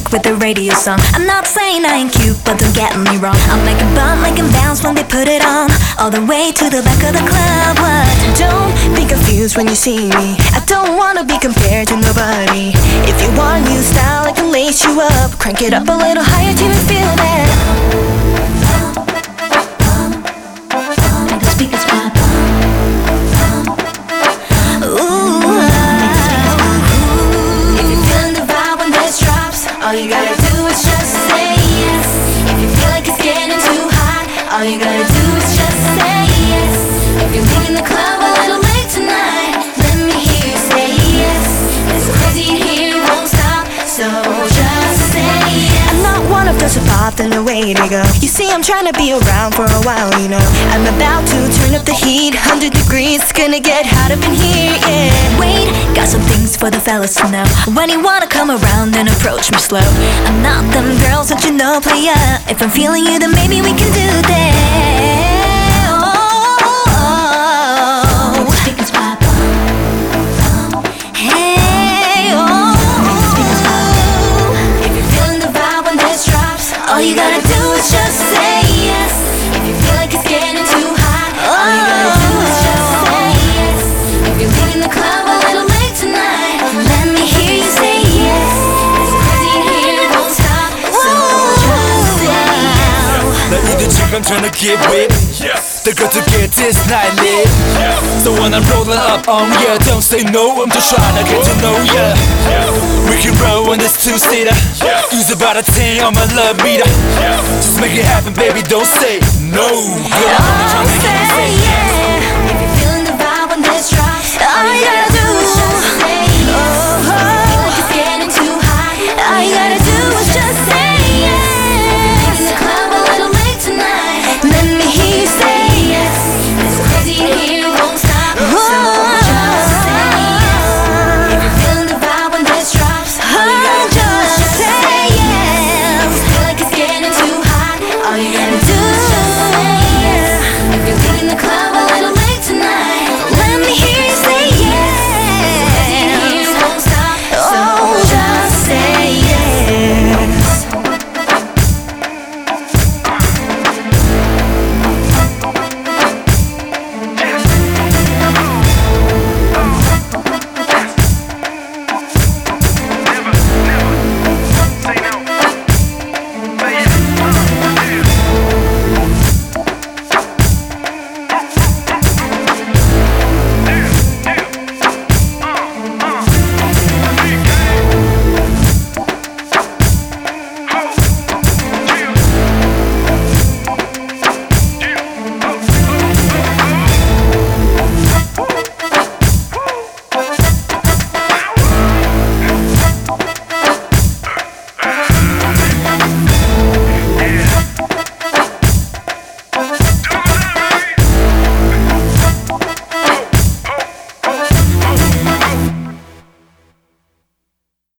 music with the radio song. I'm not saying I ain't cute, but don't get me wrong. I'll make 'em bump, make 'em bounce when they put it on, all the way to the back of the club. What? Don't be confused when you see me. I don't wanna be compared to nobody. If you want new style, I can lace you up, crank it up a little higher till you feel that. Make the speakers pop. All you gotta do is just say yes. If you feel like it's getting too hot, all you gotta do is just say yes. If you're leaving the club a little late tonight, let me hear you say yes. It's crazy in here, won't stop, so just say yes. I'm not one of those who popped and away to go. You see, I'm trying to be around for a while, you know. I'm about to turn up the heat, 100 degrees, it's gonna get hot up in here, yeah. Wait, got some things for the fellas to know. When you wanna come around, then approach me slow. I'm not them girls that you know, player. If I'm feeling you, then maybe we can do that. Oh, make the speakers pop. Hey, oh, if you're feeling the vibe when this drops, all you gotta do is just say yes. If you feel like it's getting too hot, all you gotta do is just say yes. If you're leaving the club a little late tonight, let me hear you say yes. It's crazy in here, won't stop, so just say yes. 나 이제 지금 tryna get with the good to get this night lit. So when I'm rolling up on ya, don't say no, I'm just tryna get to know ya. We can roll on this two-seater, use about a 10 on my love meter. Just make it happen, baby, don't say no. Girl, I'm tryna get you to say yeah. If you're feeling the vibe when this drops, all you gotta do